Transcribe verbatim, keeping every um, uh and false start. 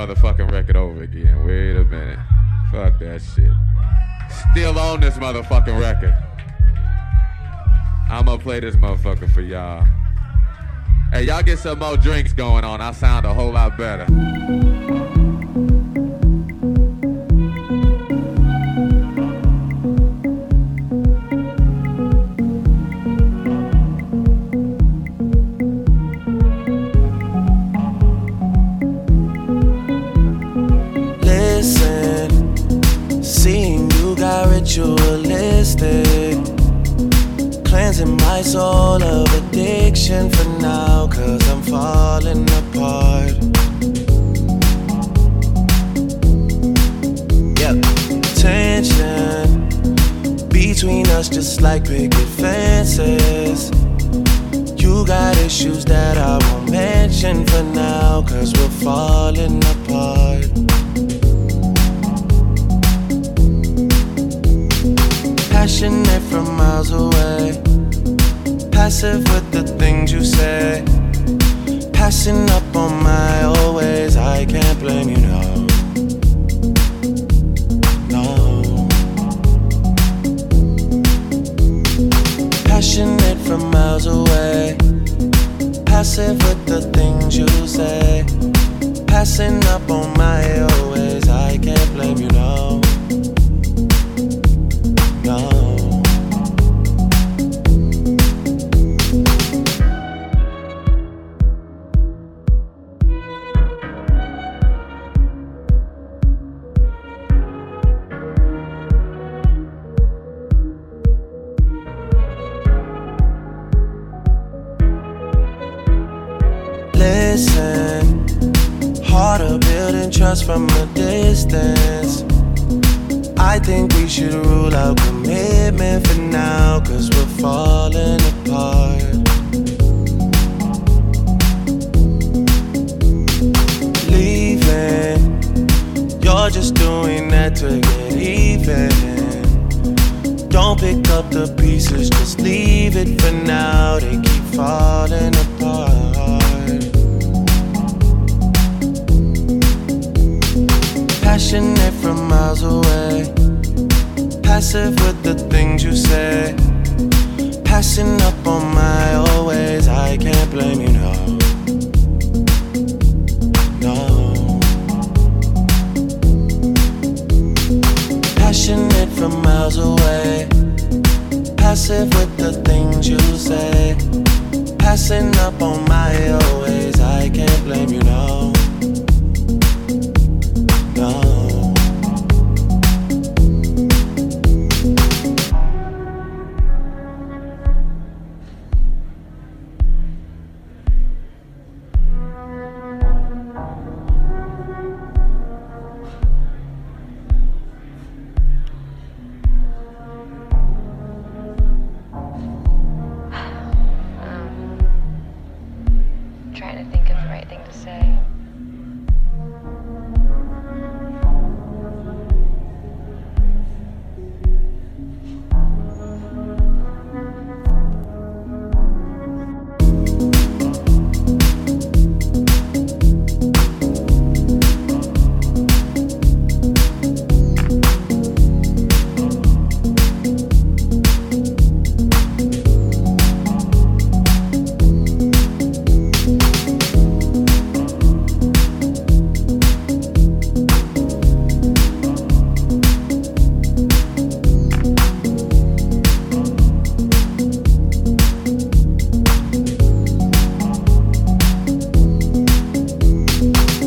motherfucking record over again. Wait a minute. Fuck that shit. Still on this motherfucking record. I'm gonna play this motherfucker for y'all. Hey, y'all get some more drinks going on. I sound a whole lot better. Ritualistic, cleansing my soul of addiction for now, cause I'm falling apart. Yep, tension between us just like picket fences. You got issues that I won't mention for now, cause we're falling apart. Passionate from miles away, passive with the things you say, passing up on my always. I can't blame you, no, no. Passionate from miles away, passive with the things you say, passing up on my always. I can't blame you, no. No. Listen, harder building trust from a distance. I think we should rule out commitment for now, cause we're falling apart. Leaving, you're just doing that to get even. Don't pick up the pieces, just leave it for now. They keep falling apart. Passionate from miles away, passive with the things you say, passing up on my always. I can't blame you, no, no. Passionate from miles away, passive with the things you say, passing up on my always. I can't blame you, no.